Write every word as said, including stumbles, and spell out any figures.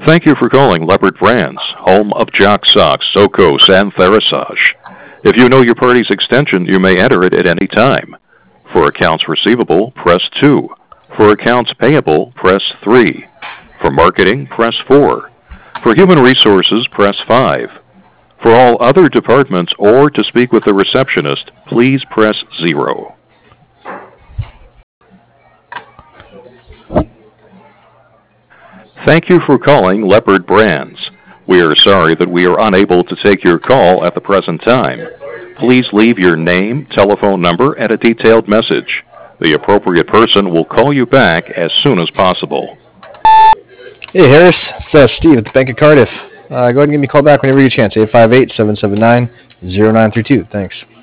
Thank you for calling Leopard Brands, home of Jock Socks, Socos, and Therasage. If you know your party's extension, you may enter it at any time. For accounts receivable, press two. For accounts payable, press three. For marketing, press four. For human resources, press five. For all other departments or to speak with the receptionist, please press zero. Thank you for calling Leopard Brands. We are sorry that we are unable to take your call at the present time. Please leave your name, telephone number, and a detailed message. The appropriate person will call you back as soon as possible. Hey Harris, it's uh, Steve at the Bank of Cardiff. Uh, go ahead and give me a call back whenever you get a chance, eight five eight, seven seven nine, zero nine three two. Thanks.